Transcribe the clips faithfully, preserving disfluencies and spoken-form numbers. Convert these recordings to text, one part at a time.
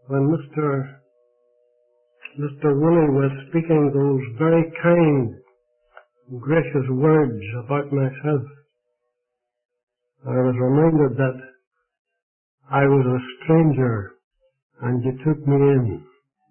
when Mister Mister Woolley was speaking those very kind, gracious words about myself, I was reminded that I was a stranger and you took me in.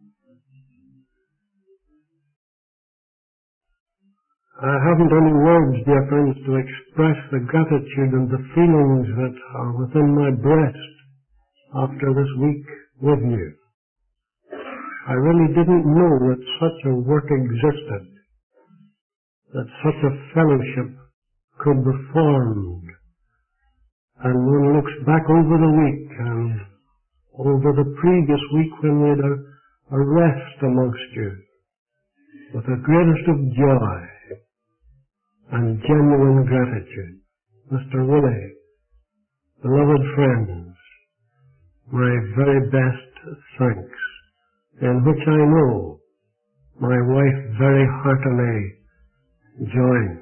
I haven't any words, dear friends, to express the gratitude and the feelings that are within my breast after this week with you. I really didn't know that such a work existed, that such a fellowship could be formed. And one looks back over the week and over the previous week when we had a, a rest amongst you with the greatest of joy and genuine gratitude. Mister Woolley, beloved friends, my very best thanks, in which I know my wife very heartily joins.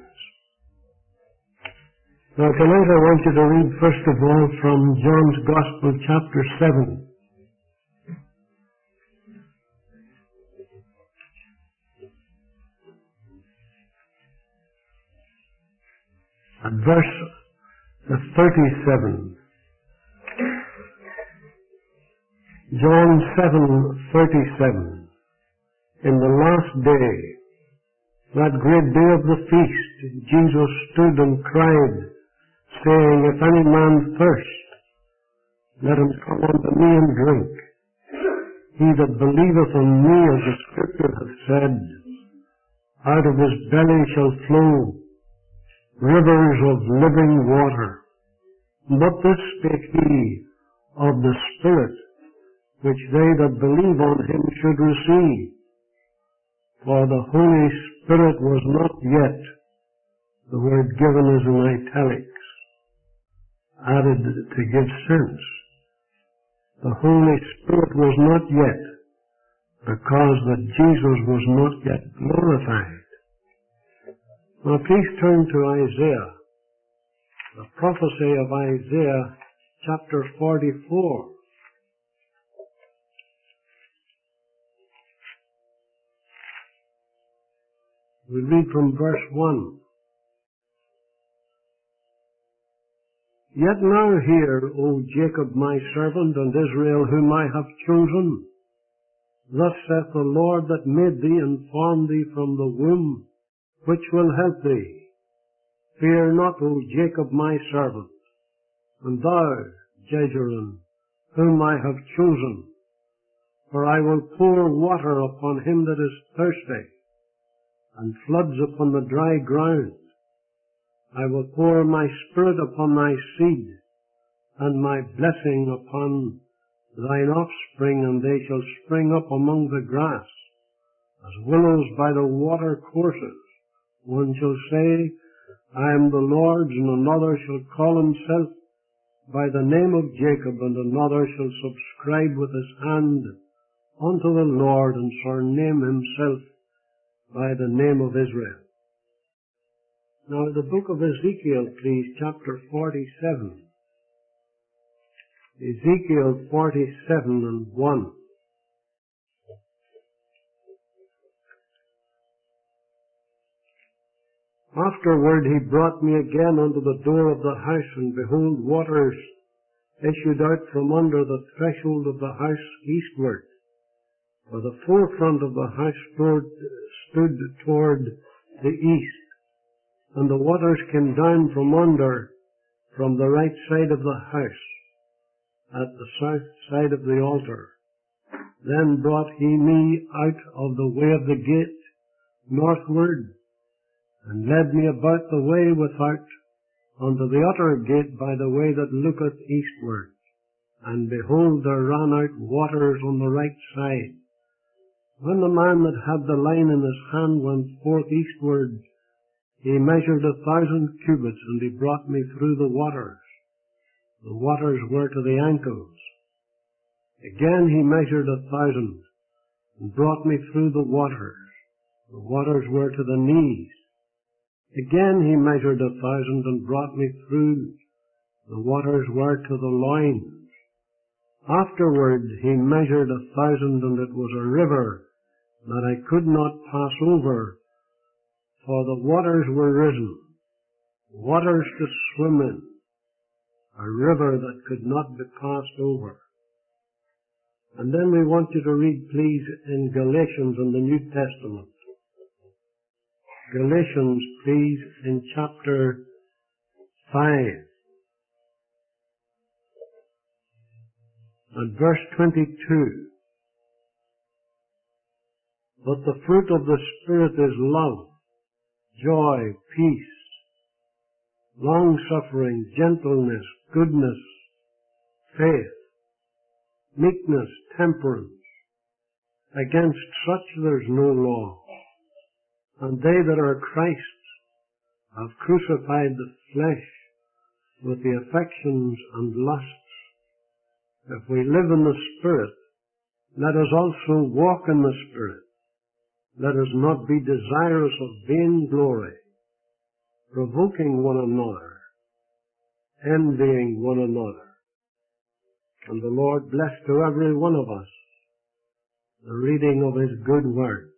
Now tonight I want you to read first of all from John's Gospel chapter seven. At verse thirty-seven. John seven thirty-seven. In the last day, that great day of the feast, Jesus stood and cried, saying, If any man thirst, let him come unto me and drink. He that believeth on me, as the Scripture hath said, out of his belly shall flow rivers of living water. But this spake he of the Spirit, which they that believe on him should receive. For the Holy Spirit was not yet, the word given is in italics, added to give sense. The Holy Spirit was not yet, because that Jesus was not yet glorified. Now please turn to Isaiah, the prophecy of Isaiah chapter forty-four. We read from verse one. Yet now hear, O Jacob my servant, and Israel whom I have chosen. Thus saith the Lord that made thee and formed thee from the womb, which will help thee. Fear not, O Jacob my servant, and thou, Jeshurun, whom I have chosen. For I will pour water upon him that is thirsty, and floods upon the dry ground. I will pour my Spirit upon thy seed, and my blessing upon thine offspring, and they shall spring up among the grass, as willows by the water courses. One shall say, I am the Lord's, and another shall call himself by the name of Jacob, and another shall subscribe with his hand unto the Lord, and surname himself by the name of Israel. Now the book of Ezekiel, please, chapter forty-seven. Ezekiel forty-seven and one. Afterward he brought me again unto the door of the house, and behold, waters issued out from under the threshold of the house eastward. For the forefront of the house stood, stood toward the east, and the waters came down from under, from the right side of the house, at the south side of the altar. Then brought he me out of the way of the gate, northward, and led me about the way without, unto the utter gate by the way that looketh eastward. And behold, there ran out waters on the right side. When the man that had the line in his hand went forth eastward, he measured a thousand cubits, and he brought me through the waters. The waters were to the ankles. Again he measured a thousand, and brought me through the waters. The waters were to the knees. Again he measured a thousand, and brought me through. The waters were to the loins. Afterward he measured a thousand, and it was a river that I could not pass over, for the waters were risen, waters to swim in, a river that could not be passed over. And then we want you to read, please, in Galatians in the New Testament. Galatians, please, in chapter five. And verse twenty-two. But the fruit of the Spirit is love, joy, peace, long-suffering, gentleness, goodness, faith, meekness, temperance. Against such there is no law. And they that are Christ's have crucified the flesh with the affections and lusts. If we live in the Spirit, let us also walk in the Spirit. Let us not be desirous of vain glory, provoking one another, envying one another. And the Lord bless to every one of us the reading of His good word.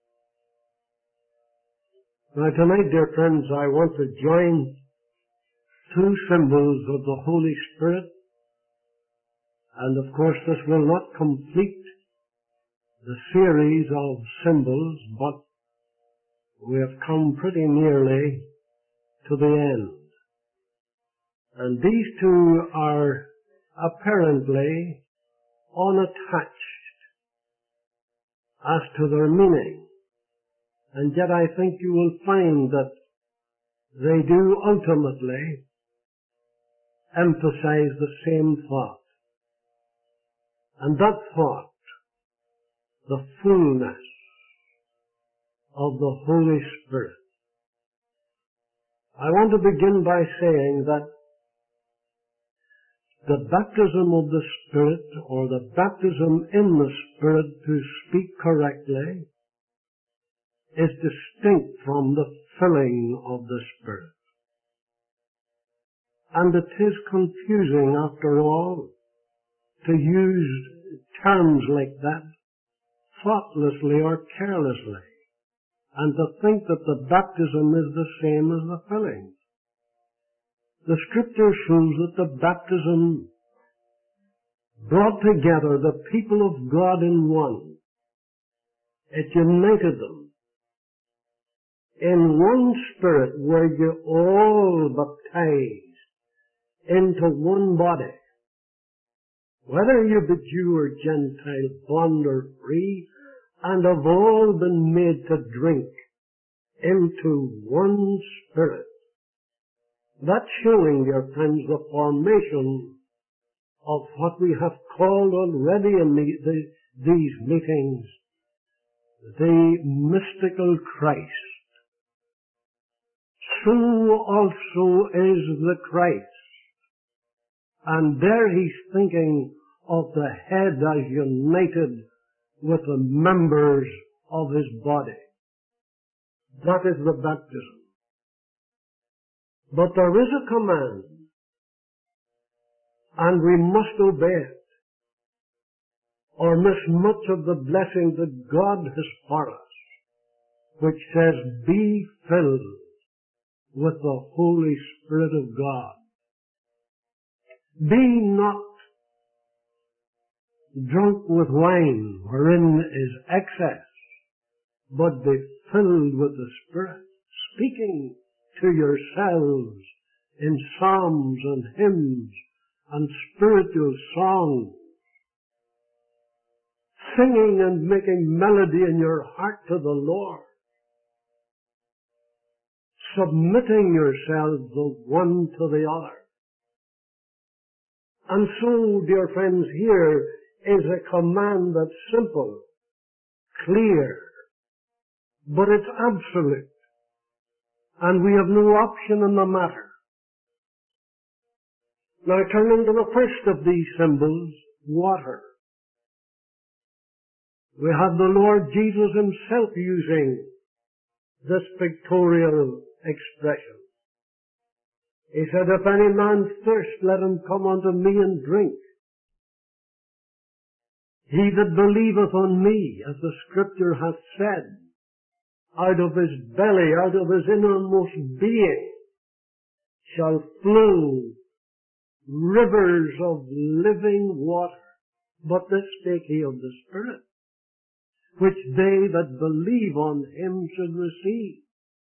Now tonight, dear friends, I want to join two symbols of the Holy Spirit. And of course this will not complete the series of symbols, but we have come pretty nearly to the end. And these two are apparently unattached as to their meaning. And yet I think you will find that they do ultimately emphasize the same thought. And that thought, the fullness of the Holy Spirit. I want to begin by saying that the baptism of the Spirit, or the baptism in the Spirit, to speak correctly, is distinct from the filling of the Spirit. And it is confusing, after all, to use terms like that thoughtlessly or carelessly, and to think that the baptism is the same as the filling. The Scripture shows that the baptism brought together the people of God in one. It united them. In one Spirit were you all baptized into one body. Whether you be Jew or Gentile, bond or free, and have all been made to drink into one Spirit. That's showing, dear friends, the formation of what we have called already in the, the, these meetings the mystical Christ. So also is the Christ. And there he's thinking of the head as united with the members of his body. That is the baptism. But there is a command, and we must obey it, or miss much of the blessing that God has for us, which says, be filled with the Holy Spirit of God. Be not drunk with wine, wherein is excess, but be filled with the Spirit, speaking to yourselves in psalms and hymns and spiritual songs, singing and making melody in your heart to the Lord, submitting yourselves the one to the other. And so, dear friends, here is a command that's simple, clear, but it's absolute. And we have no option in the matter. Now turning to the first of these symbols, water. We have the Lord Jesus himself using this pictorial expression. He said, if any man thirst, let him come unto me and drink. He that believeth on me, as the Scripture hath said, out of his belly, out of his innermost being, shall flow rivers of living water. But this spake he of the Spirit, which they that believe on him should receive.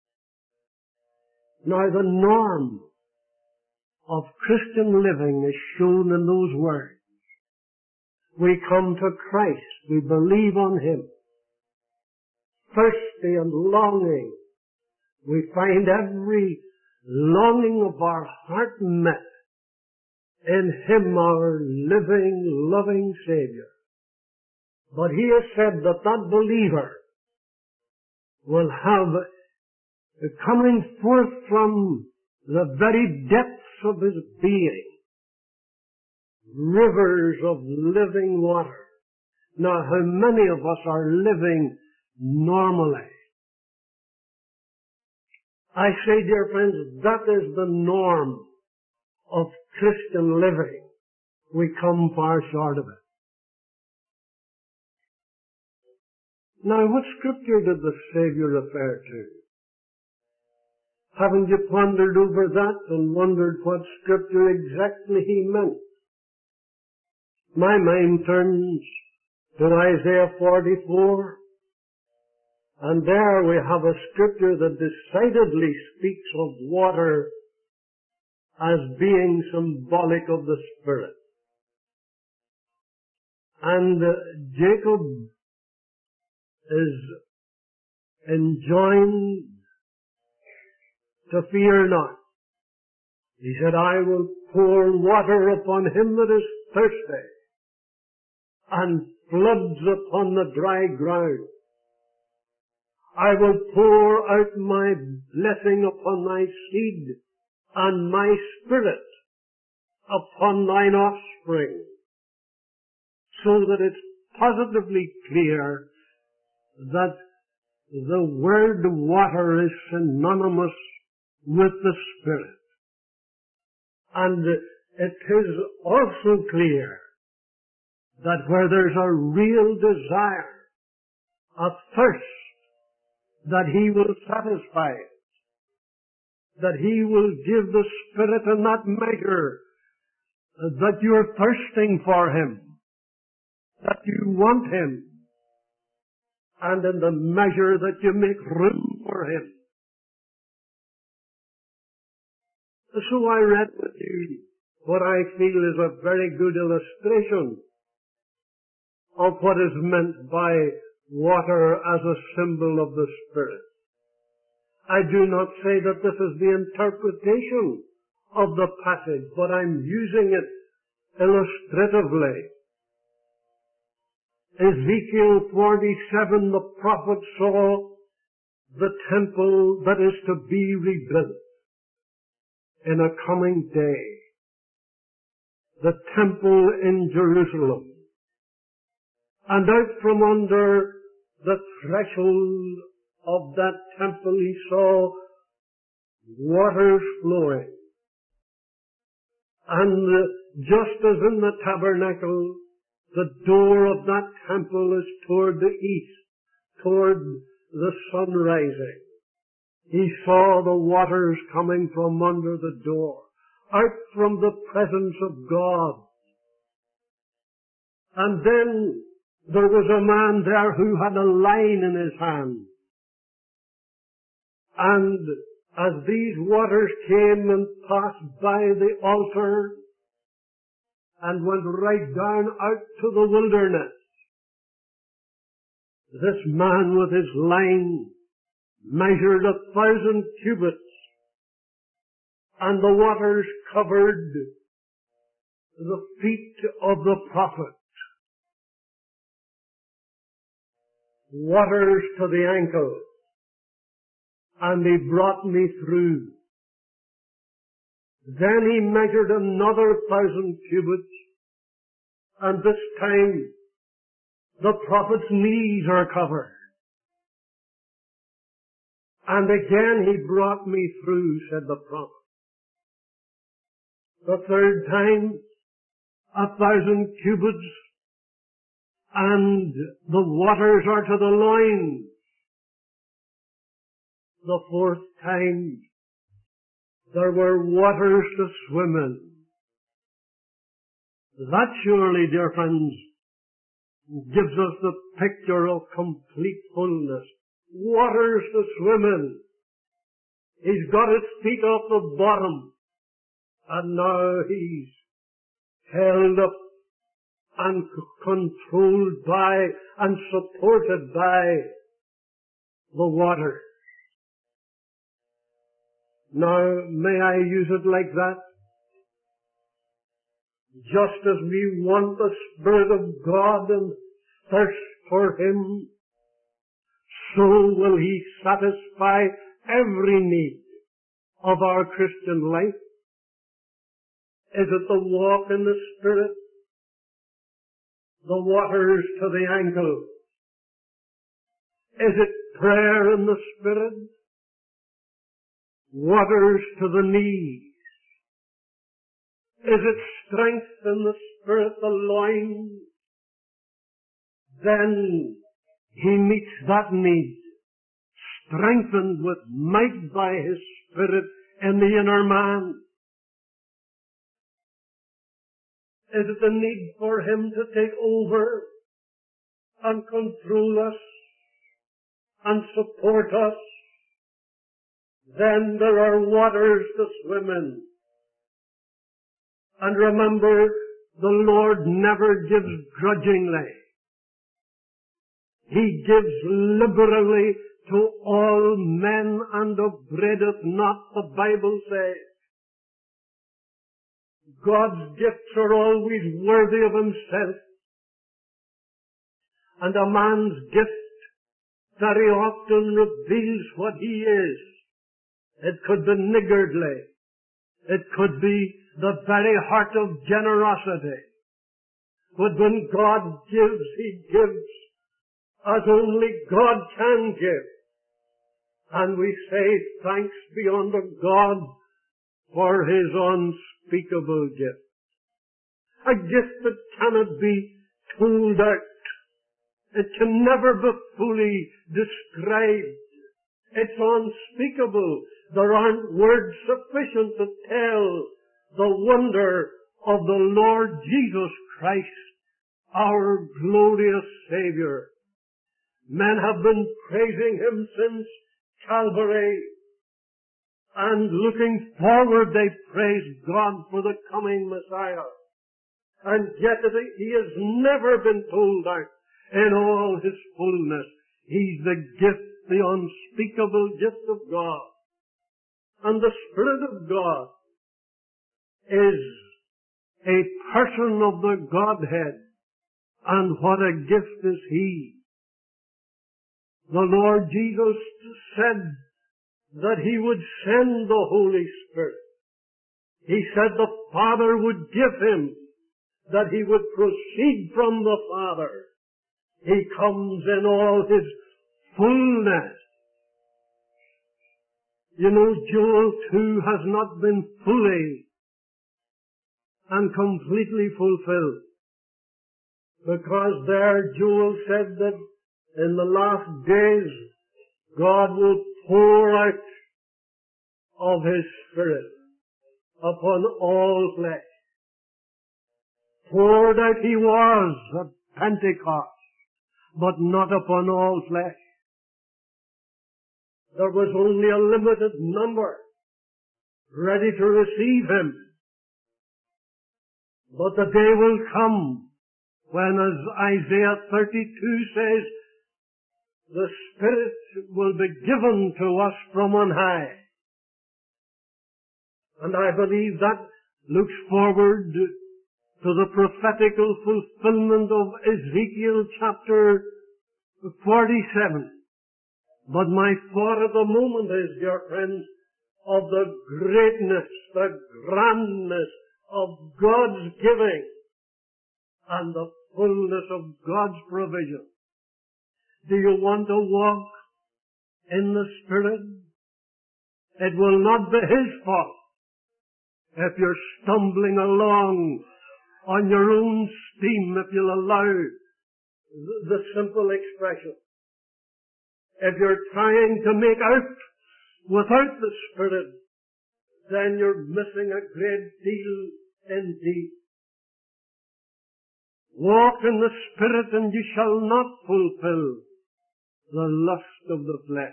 Now the norm of Christian living is shown in those words. We come to Christ, we believe on him, thirsty and longing. We find every longing of our heart met in him, our living, loving Savior. But he has said that that believer will have, coming forth from the very depths of his being, rivers of living water. Now, how many of us are living normally? I say, dear friends, that is the norm of Christian living. We come far short of it. Now, what Scripture did the Savior refer to? Haven't you pondered over that and wondered what Scripture exactly he meant? My mind turns to Isaiah forty-four, and there we have a Scripture that decidedly speaks of water as being symbolic of the Spirit. And uh, Jacob is enjoined to fear not. He said, I will pour water upon him that is thirsty, and floods upon the dry ground. I will pour out my blessing upon thy seed, and my Spirit upon thine offspring, so that it's positively clear that the word water is synonymous with the Spirit. And it is also clear that where there's a real desire, a thirst, that he will satisfy it, that he will give the Spirit in that measure that you're thirsting for him, that you want him, and in the measure that you make room for him. So I read with you what I feel is a very good illustration of what is meant by water as a symbol of the Spirit. I do not say that this is the interpretation of the passage, but I'm using it illustratively. Ezekiel forty-seven, the prophet saw the temple that is to be rebuilt in a coming day. The temple in Jerusalem. And out from under the threshold of that temple he saw waters flowing. And just as in the tabernacle, the door of that temple is toward the east, toward the sun rising. He saw the waters coming from under the door, out from the presence of God. And then there was a man there who had a line in his hand. And as these waters came and passed by the altar and went right down out to the wilderness, this man with his line measured a thousand cubits, and the waters covered the feet of the prophet. Waters to the ankle. And he brought me through. Then he measured another thousand cubits, and this time the prophet's knees are covered. And again he brought me through, said the prophet. The third time, a thousand cubits, and the waters are to the loins. The fourth time, there were waters to swim in. That surely, dear friends, gives us the picture of complete fullness. Waters to swim in. He's got his feet off the bottom, and now he's held up and c- controlled by and supported by the water. Now, may I use it like that? Just as we want the Spirit of God and thirst for Him, so will He satisfy every need of our Christian life. Is it the walk in the Spirit? The waters to the ankle? Is it prayer in the Spirit? Waters to the knees? Is it strength in the Spirit, the loins? Then He meets that need, strengthened with might by His Spirit in the inner man. Is it the need for Him to take over and control us and support us? Then there are waters to swim in. And remember, the Lord never gives grudgingly. He gives liberally to all men and upbraideth not, the Bible says. God's gifts are always worthy of Himself. And a man's gift very often reveals what he is. It could be niggardly. It could be the very heart of generosity. But when God gives, He gives as only God can give. And we say, thanks be unto God for His unspeakable gift. A gift that cannot be told out. It can never be fully described. It's unspeakable. There aren't words sufficient to tell the wonder of the Lord Jesus Christ, our glorious Savior. Men have been praising Him since Calvary, and looking forward they praise God for the coming Messiah. And yet He has never been told out in all His fullness. He's the gift, the unspeakable gift of God. And the Spirit of God is a person of the Godhead. And what a gift is He. The Lord Jesus said that He would send the Holy Spirit. He said the Father would give Him, that He would proceed from the Father. He comes in all His fullness. You know, Joel two has not been fully and completely fulfilled. Because there Joel said that in the last days God will pour out of His Spirit upon all flesh. Poured out He was at Pentecost, but not upon all flesh. There was only a limited number ready to receive Him. But the day will come when, as Isaiah thirty-two says, the Spirit will be given to us from on high. And I believe that looks forward to the prophetical fulfillment of Ezekiel chapter forty-seven. But my thought at the moment is, dear friends, of the greatness, the grandness of God's giving and the fullness of God's provision. Do you want to walk in the Spirit? It will not be His fault if you're stumbling along on your own steam, if you'll allow the, the simple expression. If you're trying to make out without the Spirit, then you're missing a great deal indeed. Walk in the Spirit and you shall not fulfill the lust of the flesh.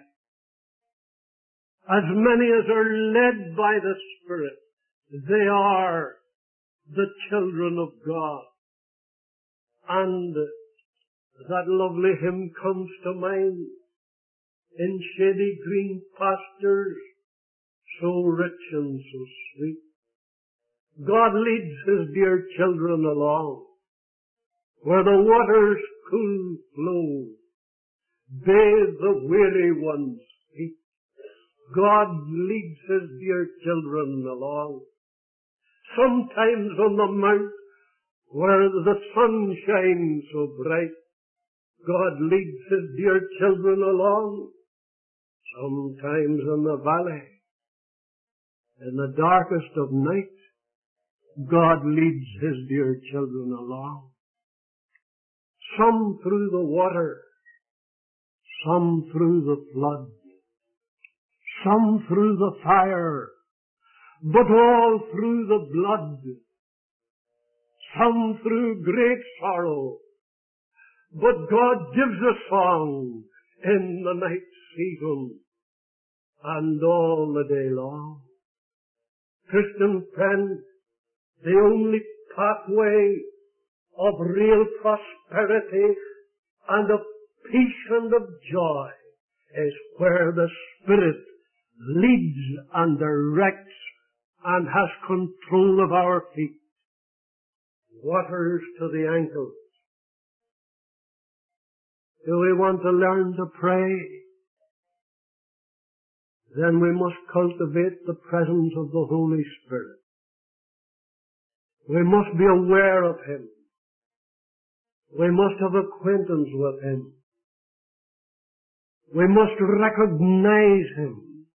As many as are led by the Spirit, they are the children of God. And that lovely hymn comes to mind. In shady green pastures, so rich and so sweet, God leads His dear children along, where the waters cool flow, bathe the weary one's feet. God leads His dear children along. Sometimes on the mount where the sun shines so bright, God leads His dear children along. Sometimes in the valley, in the darkest of night, God leads His dear children along. Some through the water, some through the flood, some through the fire, but all through the blood. Some through great sorrow, but God gives a song in the night season and all the day long. Christian friend, the only pathway of real prosperity and of peace and of joy is where the Spirit leads and directs and has control of our feet. Waters to the ankles. Do we want to learn to pray? Then we must cultivate the presence of the Holy Spirit. We must be aware of Him. We must have acquaintance with Him. We must recognize Him,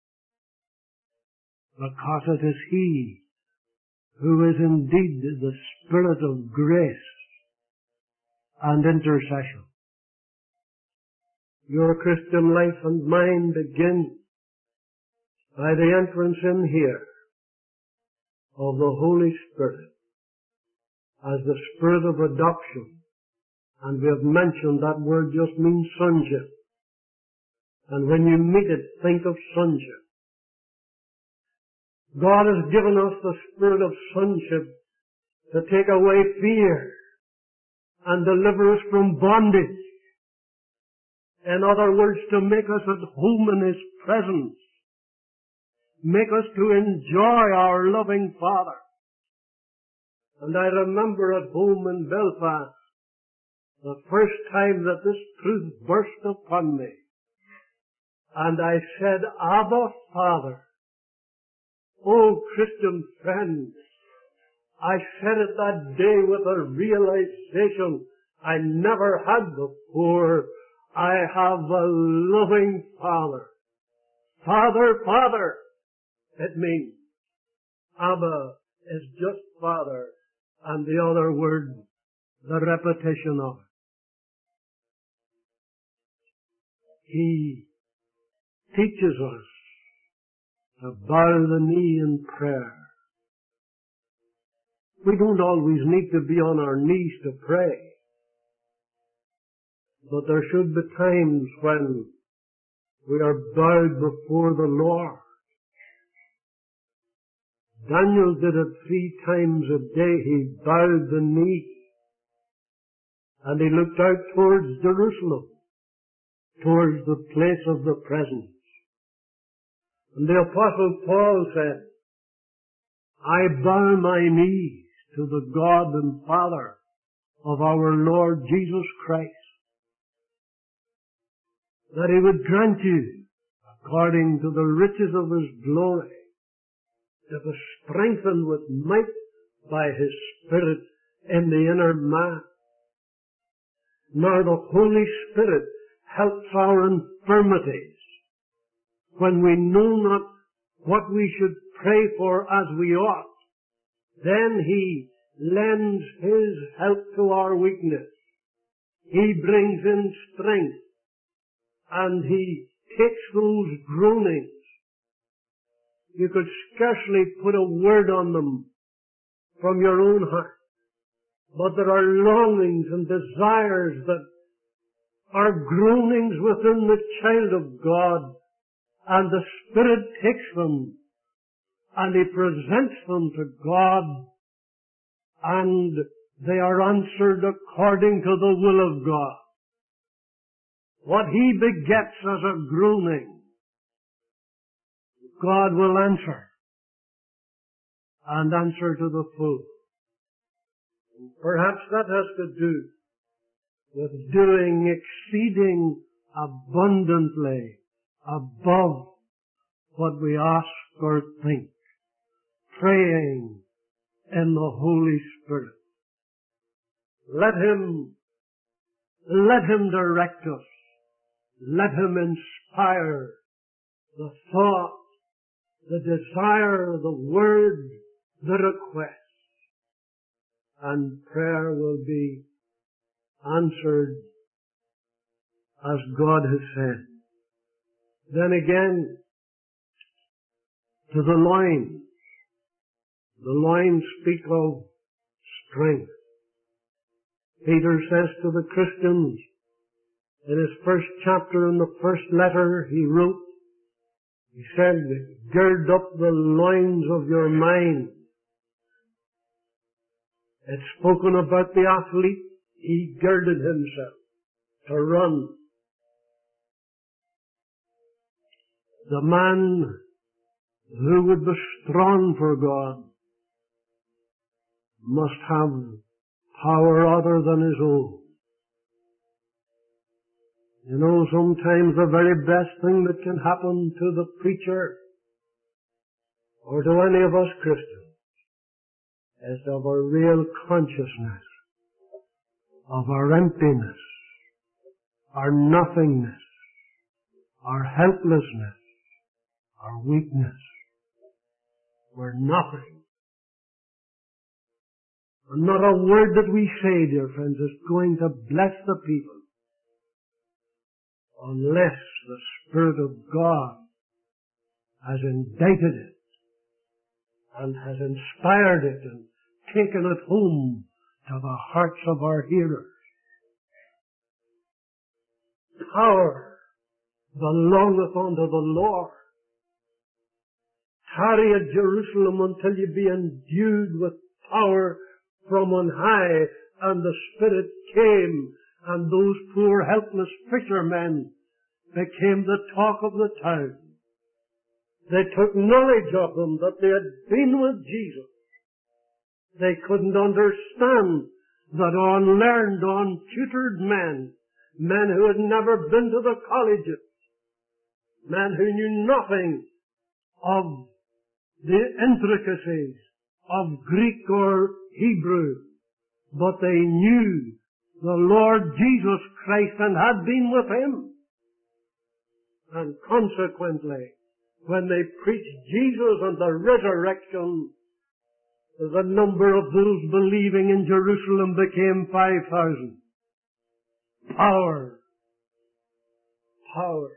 because it is He who is indeed the Spirit of grace and intercession. Your Christian life and mine begin by the entrance in here of the Holy Spirit as the Spirit of adoption. And we have mentioned that word just means sonship. And when you meet it, think of sonship. God has given us the spirit of sonship to take away fear and deliver us from bondage. In other words, to make us at home in His presence. Make us to enjoy our loving Father. And I remember at home in Belfast, the first time that this truth burst upon me. And I said, Abba, Father. Oh, Christian friends, I said it that day with a realization I never had before. I have a loving Father. Father, Father. It means Abba is just Father, and the other word, the repetition of it. He teaches us to bow the knee in prayer. We don't always need to be on our knees to pray, but there should be times when we are bowed before the Lord. Daniel did it three times a day. He bowed the knee and he looked out towards Jerusalem, towards the place of the presence. And the Apostle Paul said, I bow my knees to the God and Father of our Lord Jesus Christ, that He would grant you, according to the riches of His glory, to be strengthened with might by His Spirit in the inner man. Now the Holy Spirit helps our infirmities when we know not what we should pray for as we ought. Then He lends His help to our weakness. He brings in strength, and He takes those groanings. You could scarcely put a word on them from your own heart. But there are longings and desires that are groanings within the child of God, and the Spirit takes them and He presents them to God, and they are answered according to the will of God. What He begets as a groaning, God will answer, and answer to the full. Perhaps that has to do with doing exceeding abundantly above what we ask or think, praying in the Holy Spirit. Let Him, let Him direct us. Let Him inspire the thought, the desire, the word, the request. And prayer will be answered as God has said. Then again, to the loins. The loins speak of strength. Peter says to the Christians, in his first chapter, in the first letter he wrote, he said, gird up the loins of your mind. It's spoken about the athlete. He girded himself to run. The man who would be strong for God must have power other than his own. You know, sometimes the very best thing that can happen to the preacher or to any of us Christians is to have a real consciousness of our emptiness, our nothingness, our helplessness, our weakness. We're nothing. And not a word that we say, dear friends, is going to bless the people unless the Spirit of God has indicted it and has inspired it and taken it home to the hearts of our hearers. Power belongeth unto the Lord. Tarry at Jerusalem until you be endued with power from on high. And the Spirit came, and those poor helpless fishermen became the talk of the town. They took knowledge of them that they had been with Jesus. They couldn't understand that unlearned, untutored men, men who had never been to the colleges, men who knew nothing of the intricacies of Greek or Hebrew, but they knew the Lord Jesus Christ and had been with Him. And consequently, when they preached Jesus and the resurrection, the number of those believing in Jerusalem became five thousand. Power. Power.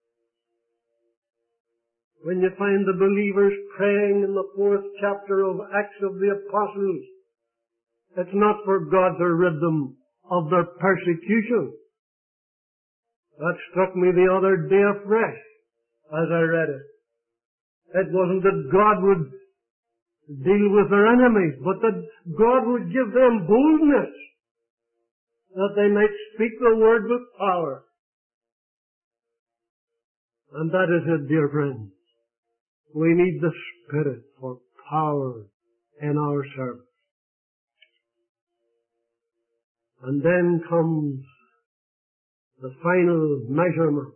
When you find the believers praying in the fourth chapter of Acts of the Apostles, it's not for God to rid them of their persecution. That struck me the other day afresh as I read it. It wasn't that God would deal with their enemies, but that God would give them boldness that they might speak the word with power. And that is it, dear friends. We need the Spirit for power in our service. And then comes the final measurement,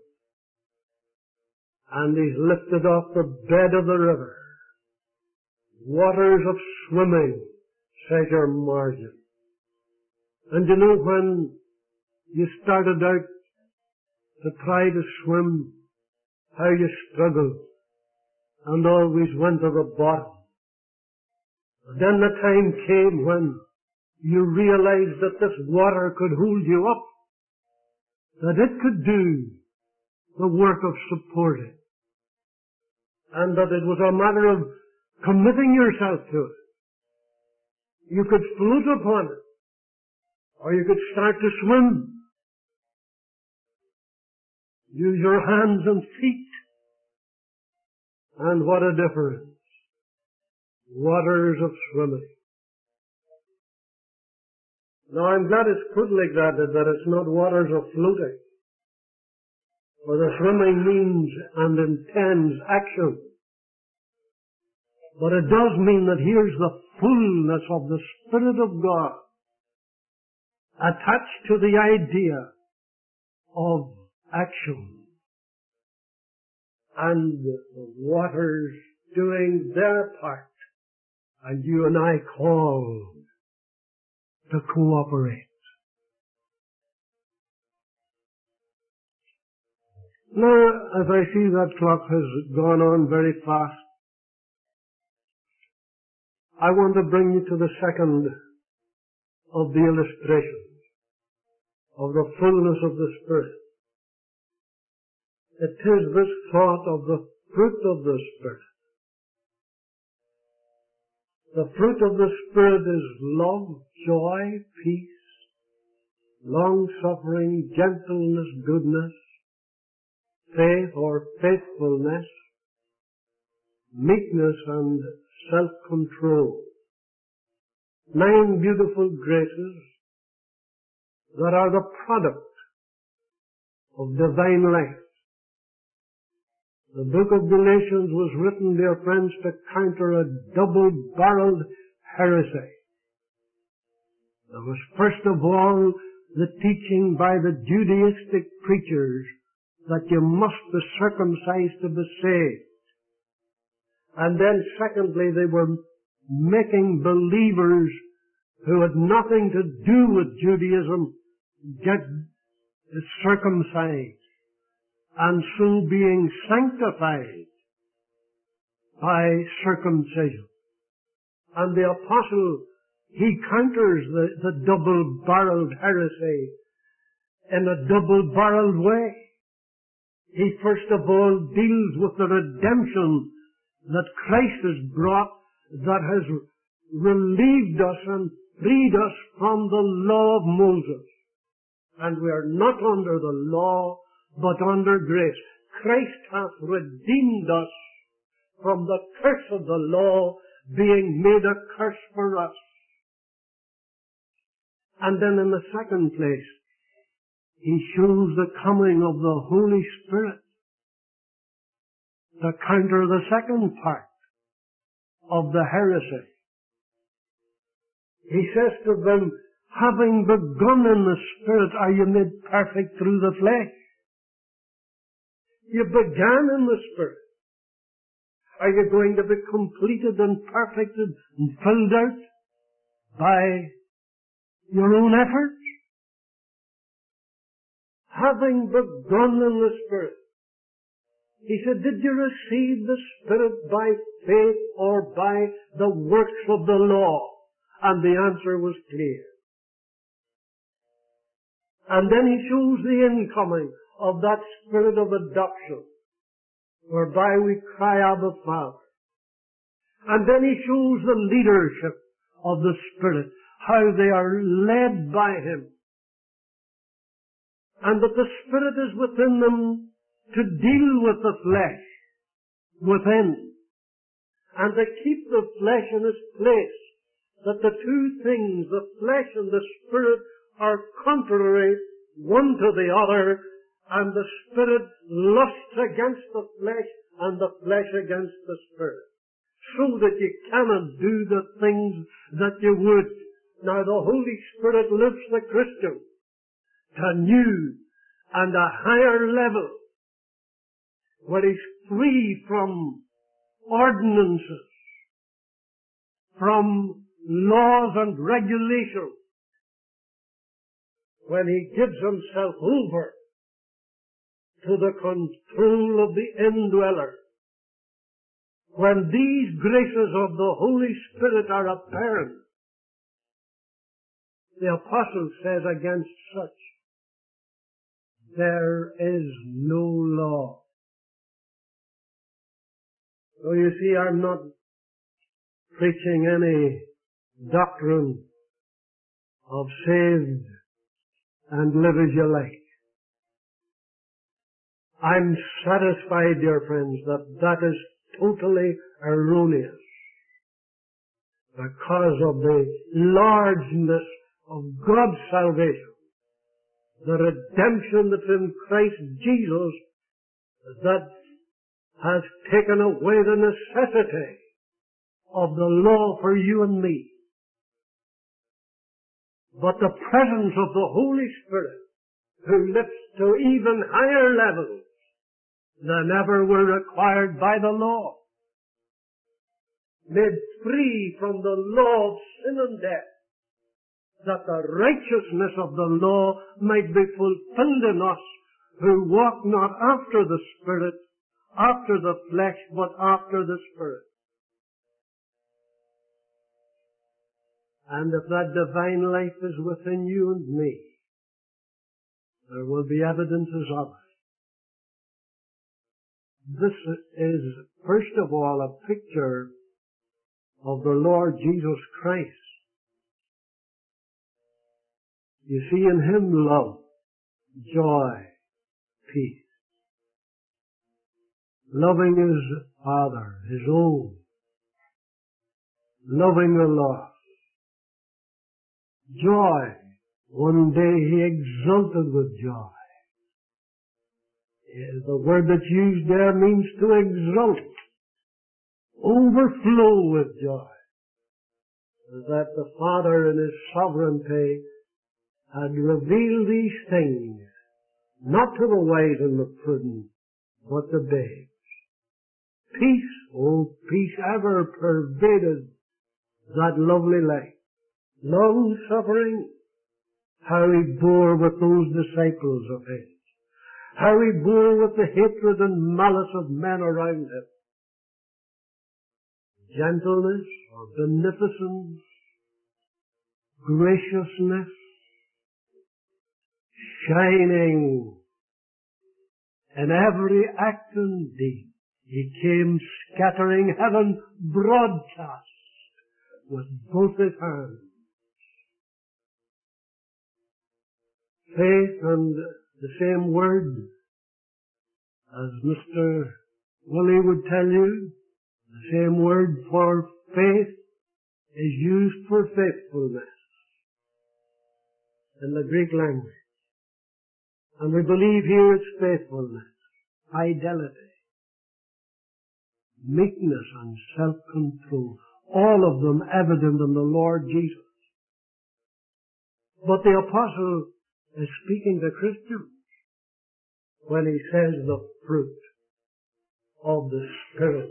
and He's lifted off the bed of the river. Waters of swimming, says your margin. And you know, when you started out to try to swim, how you struggled and always went to the bottom. And then the time came when you realized that this water could hold you up that it could do the work of supporting, and that it was a matter of committing yourself to it. You could float upon it, or you could start to swim. Use your hands and feet. And what a difference. Waters of swimming. Now I'm glad it's put like that, that it's not waters of floating. For the swimming means and intends action. But it does mean that here's the fullness of the Spirit of God attached to the idea of action. And the waters doing their part, and you and I called to cooperate. Now, as I see that clock has gone on very fast, I want to bring you to the second of the illustrations of the fullness of the Spirit. It is this thought of the fruit of the Spirit. The fruit of the Spirit is love, joy, peace, long-suffering, gentleness, goodness, faith or faithfulness, meekness and self-control. Nine beautiful graces that are the product of divine life. The book of Galatians was written, dear friends, to counter a double-barreled heresy. There was first of all the teaching by the Judaistic preachers that you must be circumcised to be saved. And then secondly, they were making believers who had nothing to do with Judaism get circumcised, and so being sanctified by circumcision. And the apostle, he counters the, the double-barreled heresy in a double-barreled way. He first of all deals with the redemption that Christ has brought, that has relieved us and freed us from the law of Moses. And we are not under the law, but under grace. Christ hath redeemed us from the curse of the law, being made a curse for us. And then in the second place, he shows the coming of the Holy Spirit to counter the second part of the heresy. He says to them, having begun in the Spirit, are you made perfect through the flesh? You began in the Spirit. Are you going to be completed and perfected and filled out by your own efforts? Having begun in the Spirit. He said, did you receive the Spirit by faith or by the works of the law? And the answer was clear. And then he shows the incoming of that Spirit of adoption, whereby we cry, Abba, Father. And then he shows the leadership of the Spirit, how they are led by him. And that the Spirit is within them to deal with the flesh within, and to keep the flesh in its place. That the two things, the flesh and the Spirit, are contrary one to the other, and the Spirit lusts against the flesh and the flesh against the Spirit, so that you cannot do the things that you would. Now the Holy Spirit lifts the Christian to a new and a higher level, where he's free from ordinances, from laws and regulations, when he gives himself over to the control of the indweller. When these graces of the Holy Spirit are apparent, the apostle says against such, there is no law. So you see, I'm not preaching any doctrine of saved and live as you like. I'm satisfied, dear friends, that that is totally erroneous because of the largeness of God's salvation, the redemption that's in Christ Jesus that has taken away the necessity of the law for you and me. But the presence of the Holy Spirit, who lifts to even higher levels than ever were required by the law, made free from the law of sin and death, that the righteousness of the law might be fulfilled in us who walk not after the Spirit, after the flesh, but after the Spirit. And if that divine life is within you and me, there will be evidences of it. This is, first of all, a picture of the Lord Jesus Christ. You see in Him love, joy, peace. Loving His Father, His own. Loving the lost. Joy. One day He exulted with joy. The word that's used there means to exult, overflow with joy. That the Father in His sovereignty had revealed these things, not to the wise and the prudent, but to babes. Peace, oh, peace ever pervaded that lovely life. Long suffering, how He bore with those disciples of His. How He bore with the hatred and malice of men around Him. Gentleness or beneficence, graciousness, shining in every act and deed. He came scattering heaven broadcast with both His hands. Faith, and the same word as Mister Woolley would tell you, the same word for faith is used for faithfulness in the Greek language. And we believe here it's faithfulness, fidelity, meekness and self-control, all of them evident in the Lord Jesus. But the apostle is speaking to Christians when he says the fruit of the Spirit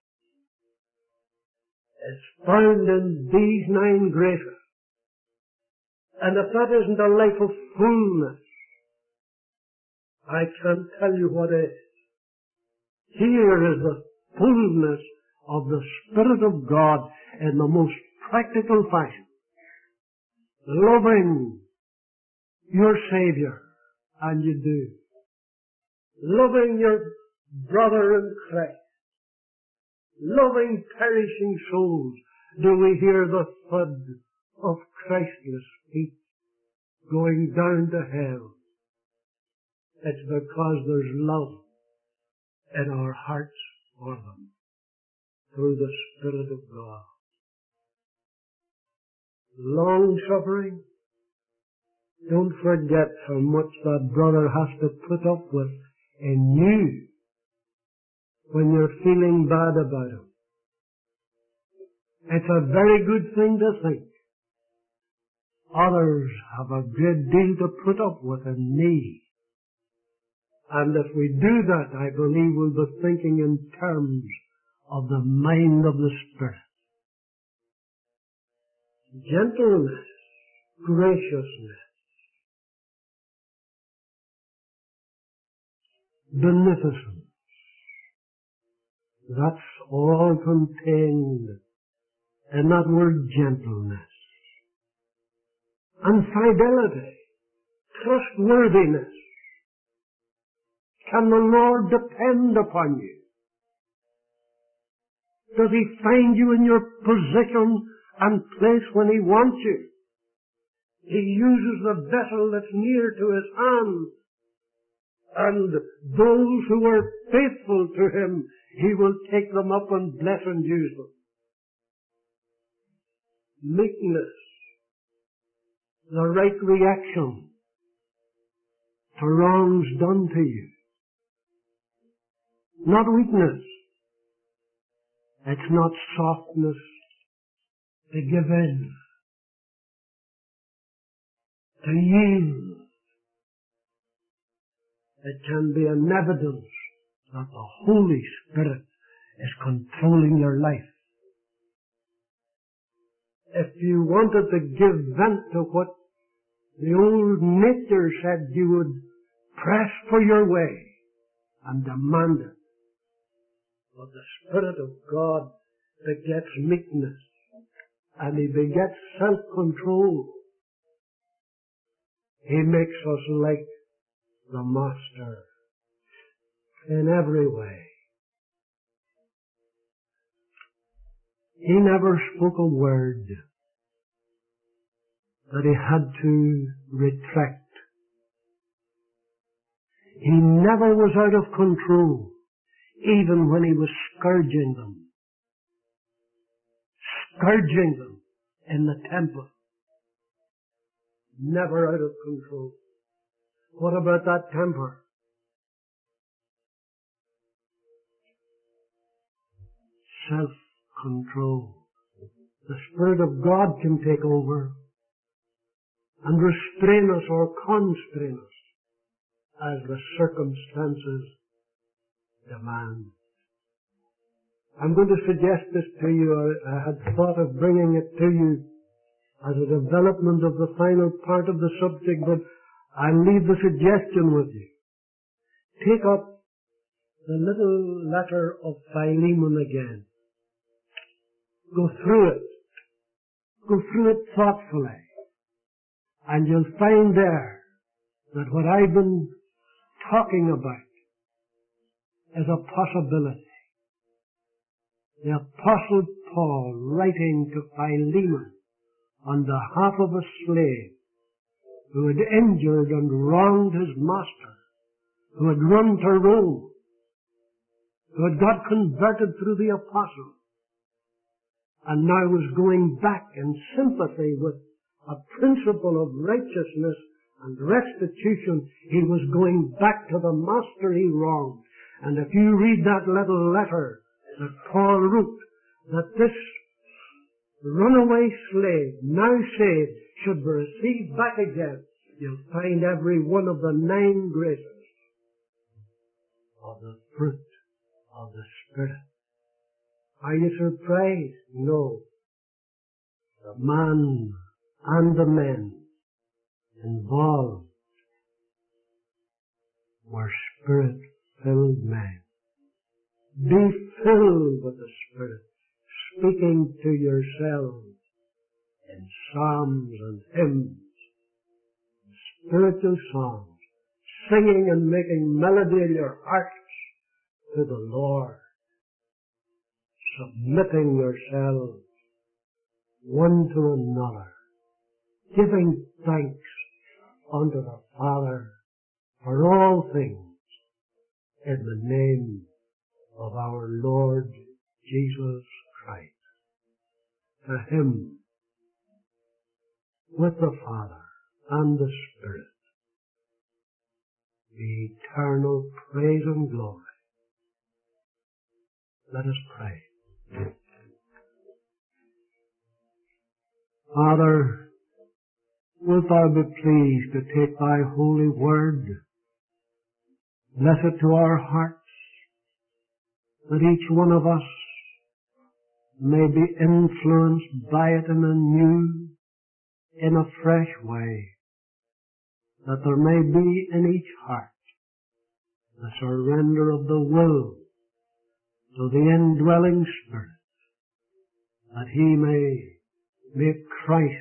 is found in these nine graces. And if that isn't a life of fullness, I can't tell you what is. Here is the fullness of the Spirit of God in the most practical fashion. Loving your Savior, and you do. Loving your brother in Christ. Loving perishing souls. Do we hear the thud of Christless feet going down to hell? It's because there's love in our hearts for them through the Spirit of God. Long suffering. Don't forget how much that brother has to put up with in you when you're feeling bad about him. It's a very good thing to think. Others have a great deal to put up with in me. And if we do that, I believe we'll be thinking in terms of the mind of the Spirit. Gentleness, graciousness, beneficence. That's all contained in that word gentleness. And fidelity, trustworthiness. Can the Lord depend upon you? Does He find you in your position and place when He wants you? He uses the vessel that's near to His hand. And those who are faithful to Him, He will take them up and bless and use them. Meekness, the right reaction to wrongs done to you. Not weakness. It's not softness to give in, to yield. It can be an evidence that the Holy Spirit is controlling your life. If you wanted to give vent to what the old nature said, you would press for your way and demand it. But the Spirit of God begets meekness, and He begets self-control. He makes us like the Master in every way. He never spoke a word that He had to retract. He never was out of control, even when He was scourging them. Scourging them in the temple. Never out of control. What about that temper? Self-control. The Spirit of God can take over and restrain us or constrain us as the circumstances demand. I'm going to suggest this to you. I, I had thought of bringing it to you as a development of the final part of the subject, but I'll leave the suggestion with you. Take up the little letter of Philemon again. Go through it. Go through it thoughtfully. And you'll find there that what I've been talking about is a possibility. The Apostle Paul, writing to Philemon on behalf of a slave who had injured and wronged his master, who had run to Rome, who had got converted through the apostle, and now was going back in sympathy with a principle of righteousness and restitution. He was going back to the master he wronged. And if you read that little letter that Paul wrote, that this runaway slave, now saved, should be received back again, you'll find every one of the nine graces of the fruit of the Spirit. Are you surprised? No. The man and the men involved were Spirit-filled men. Be filled with the Spirit, speaking to yourselves in psalms and hymns, spiritual songs, singing and making melody in your hearts to the Lord, submitting yourselves one to another, giving thanks unto the Father for all things in the name of our Lord Jesus Christ. To Him, with the Father and the Spirit, be eternal praise and glory. Let us pray. Father, wilt Thou be pleased to take Thy holy word, bless it to our hearts, that each one of us may be influenced by it in a new, in a fresh way, that there may be in each heart the surrender of the will to the indwelling Spirit, that He may make Christ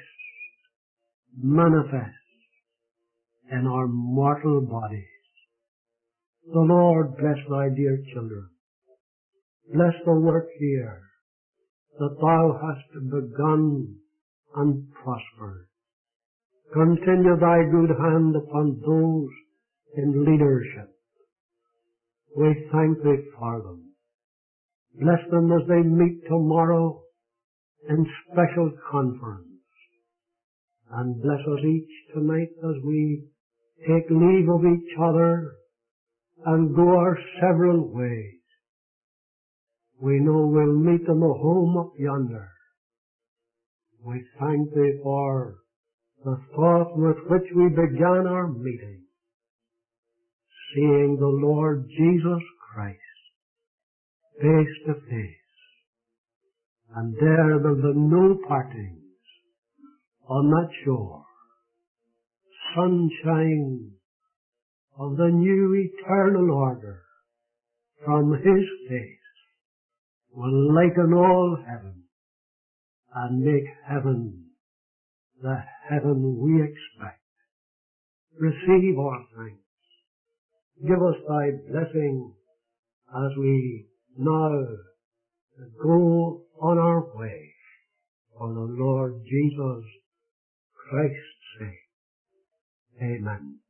manifest in our mortal bodies. The Lord bless thy dear children. Bless the work here that thou hast begun and prospered. Continue thy good hand upon those in leadership. We thank thee for them. Bless them as they meet tomorrow in special conference. And bless us each tonight as we take leave of each other and go our several ways. We know we'll meet in the home up yonder. We thank thee for the thought with which we began our meeting, seeing the Lord Jesus Christ face to face. And there will be no partings on that shore. Sunshine of the new eternal order from His face will lighten all heaven and make heaven the heaven we expect. Receive our thanks. Give us thy blessing as we now go on our way for the Lord Jesus Christ's sake. Amen.